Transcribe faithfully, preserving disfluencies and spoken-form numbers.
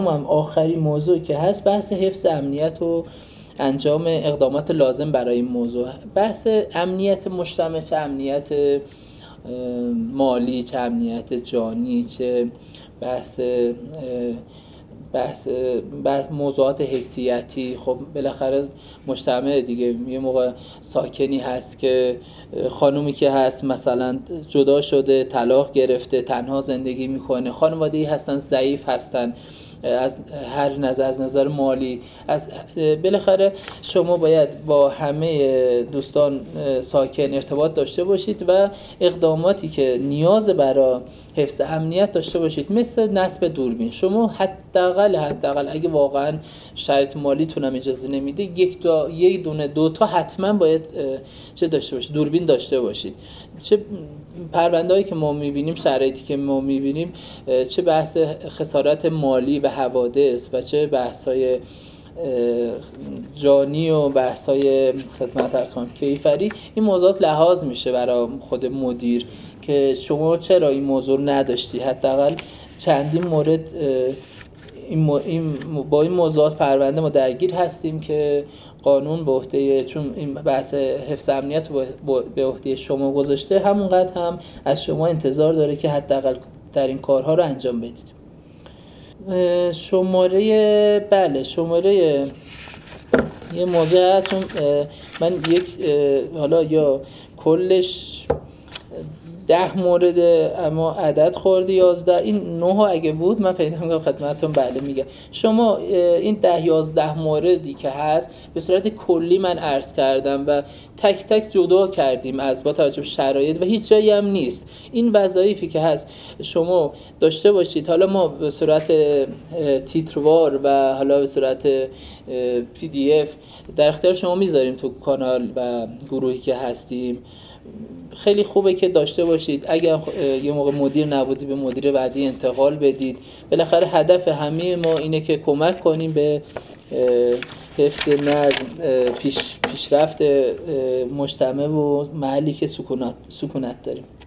هم آخرین موضوع که هست بحث حفظ امنیت و انجام اقدامات لازم برای این موضوع. بحث امنیت مجتمع، چه امنیت مالی، چه امنیت جانی، چه بحث بحث, بحث موضوعات حیثیتی. خب بالاخره مجتمع دیگه، یه موقع ساکنی هست که خانومی که هست مثلا جدا شده، طلاق گرفته، تنها زندگی میکنه، خانواده‌ای هستن ضعیف هستن از هر نظر، از نظر مالی، از بالاخره شما باید با همه دوستان ساکن ارتباط داشته باشید و اقداماتی که نیاز برای حفظ امنیت داشته باشید، مثل نصب دوربین. شما حداقل حداقل اگه واقعا شرایط مالیتون هم اجازه نمیده، یک دو یک دونه دو تا حتما باید چه داشته باشید، دوربین داشته باشید. چه پرونده‌ای که ما می‌بینیم، شرایطی که ما می‌بینیم، چه بحث خسارت مالی و حوادث و چه بحث‌های جانی و بحث‌های خدمت عرض کنم کیفری، این موضوعات لحاظ میشه برای خود مدیر که شما چرا این موضوع نداشتی. حداقل چندین مورد این, این با این موضوعات پرونده ما درگیر هستیم که قانون به عهده، چون این بحث حفظ امنیت به عهده شما گذاشته، همونقدر هم از شما انتظار داره که حداقل در این کارها رو انجام بدید. شماره بله شماره یه موضوع هست، چون من یک حالا یا کلش ده مورد اما عدد خورده یازده، این نه اگه بود من پیدا میکنم خدمتتون بله میگم. شما این ده یازده موردی که هست به صورت کلی من عرض کردم و تک تک جدا کردیم از با توجه به شرایط و هیچ جایی هم نیست. این وظایفی که هست شما داشته باشید. حالا ما به صورت تیتروار و حالا به صورت پی دی اف در اختیار شما میذاریم تو کانال و گروهی که هستیم. خیلی خوبه که داشته باشید. اگر یه موقع مدیر نبودی به مدیر بعدی انتقال بدید. بالاخره هدف همه ما اینه که کمک کنیم به حفظ نظم، پیش پیشرفت مجتمع و محلی که سکونت سکونت داریم.